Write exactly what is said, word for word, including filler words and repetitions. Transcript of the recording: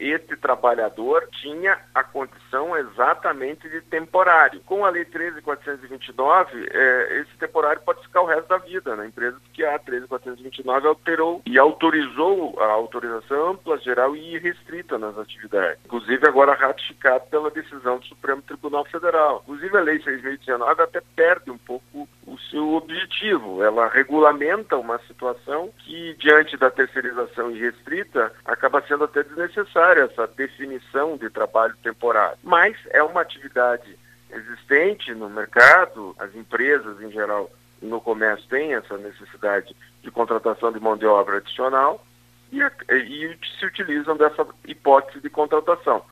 este trabalhador tinha a condição exatamente de temporário. Com a Lei treze mil quatrocentos e vinte e nove, é, esse temporário pode ficar o resto da vida na empresa, porque a treze mil quatrocentos e vinte e nove alterou e autorizou a autorização ampla, geral e irrestrita nas atividades. Inclusive agora ratificado pela decisão do Supremo Tribunal Federal. Inclusive a Lei seis mil e dezenove até perde um pouco o seu objetivo. Ela regulamenta uma situação que, diante da terceirização irrestrita, acaba sendo até desnecessária essa definição de trabalho temporário. Mas é uma atividade existente no mercado, as empresas em geral no comércio têm essa necessidade de contratação de mão de obra adicional e, e se utilizam dessa hipótese de contratação.